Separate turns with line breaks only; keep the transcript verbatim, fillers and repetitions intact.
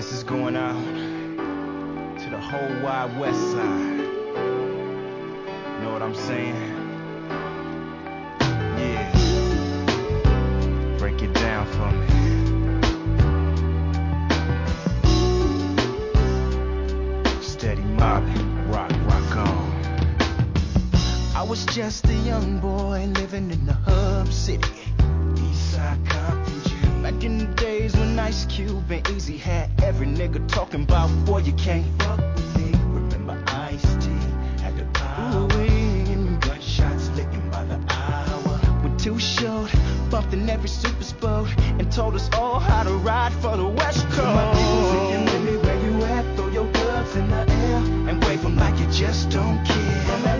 This is going out to the whole wide west side. Know what I'm saying? Yeah. Break it down for me. Steady mobbing, rock, rock on. I was just a young boy living in the hub city, Eastside Compton G. Back in the days when Ice Cube and Easy had every nigga talking about, boy, you can't fuck with me. Remember Ice-T had the power. Ooh, gunshots licking by the hour. When Too Short bumped in every super boat and told us all how to ride for the West Coast. My people singing, baby, where you at? Throw your gloves in the air and wave them like you just don't care.